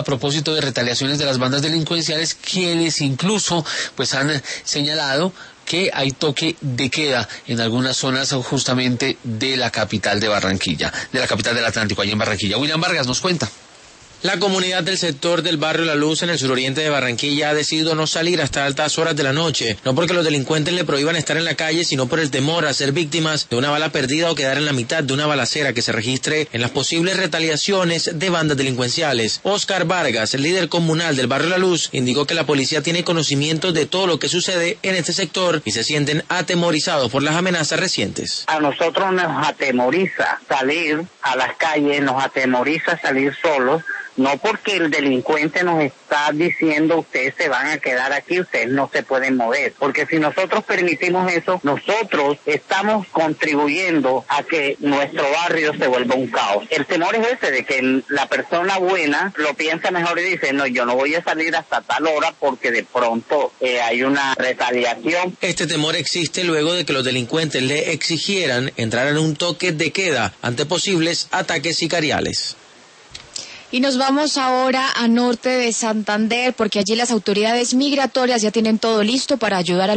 a propósito de retaliaciones de las bandas delincuenciales, quienes incluso pues han señalado que hay toque de queda en algunas zonas justamente de la capital de Barranquilla, de la capital del Atlántico, allá en Barranquilla. William Vargas nos cuenta. La comunidad del sector del barrio La Luz en el suroriente de Barranquilla ha decidido no salir hasta altas horas de la noche, no porque los delincuentes le prohíban estar en la calle, sino por el temor a ser víctimas de una bala perdida o quedar en la mitad de una balacera que se registre en las posibles retaliaciones de bandas delincuenciales. Oscar Vargas, el líder comunal del barrio La Luz, indicó que la policía tiene conocimiento de todo lo que sucede en este sector y se sienten atemorizados por las amenazas recientes. A nosotros nos atemoriza salir a las calles, nos atemoriza salir solos. No porque el delincuente nos está diciendo ustedes se van a quedar aquí, ustedes no se pueden mover, porque si nosotros permitimos eso, nosotros estamos contribuyendo a que nuestro barrio se vuelva un caos. El temor es ese, de que la persona buena lo piensa mejor y dice, no, yo no voy a salir hasta tal hora porque de pronto hay una retaliación. Este temor existe luego de que los delincuentes le exigieran entrar en un toque de queda ante posibles ataques sicariales. Y nos vamos ahora a norte de Santander, porque allí las autoridades migratorias ya tienen todo listo para ayudar a